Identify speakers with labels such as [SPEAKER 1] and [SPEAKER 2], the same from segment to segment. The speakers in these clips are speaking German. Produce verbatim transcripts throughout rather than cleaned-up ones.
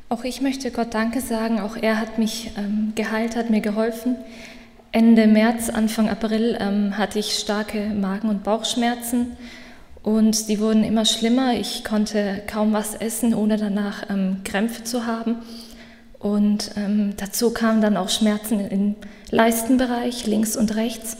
[SPEAKER 1] Auch ich möchte Gott Danke sagen. Auch er hat mich ähm, geheilt, hat mir geholfen. Ende März, Anfang April ähm, hatte ich starke Magen- und Bauchschmerzen und die wurden immer schlimmer. Ich konnte kaum was essen, ohne danach ähm, Krämpfe zu haben. Und ähm, dazu kamen dann auch Schmerzen im Leistenbereich, links und rechts.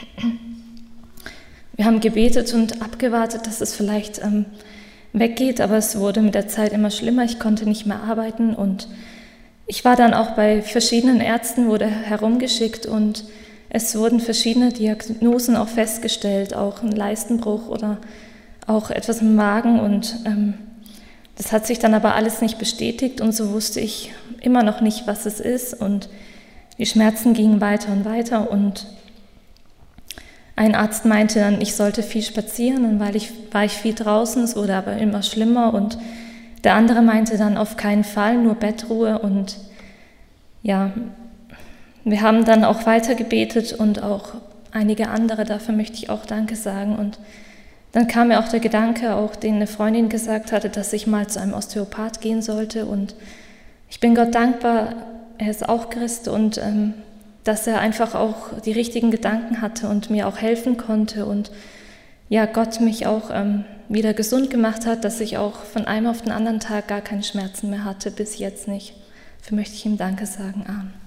[SPEAKER 1] Wir haben gebetet und abgewartet, dass es vielleicht ähm, weggeht, aber es wurde mit der Zeit immer schlimmer. Ich konnte nicht mehr arbeiten und ich war dann auch bei verschiedenen Ärzten, wurde herumgeschickt und es wurden verschiedene Diagnosen auch festgestellt, auch ein Leistenbruch oder auch etwas im Magen und ähm, das hat sich dann aber alles nicht bestätigt und so wusste ich immer noch nicht, was es ist und die Schmerzen gingen weiter und weiter und ein Arzt meinte dann, ich sollte viel spazieren und weil ich war ich viel draußen, es wurde aber immer schlimmer und der andere meinte dann auf keinen Fall, nur Bettruhe und ja, wir haben dann auch weiter gebetet und auch einige andere, dafür möchte ich auch Danke sagen und dann kam mir auch der Gedanke, auch den eine Freundin gesagt hatte, dass ich mal zu einem Osteopath gehen sollte und ich bin Gott dankbar, er ist auch Christ und ähm, dass er einfach auch die richtigen Gedanken hatte und mir auch helfen konnte und ja, Gott mich auch ähm, wieder gesund gemacht hat, dass ich auch von einem auf den anderen Tag gar keine Schmerzen mehr hatte, bis jetzt nicht. Dafür möchte ich ihm Danke sagen. Amen.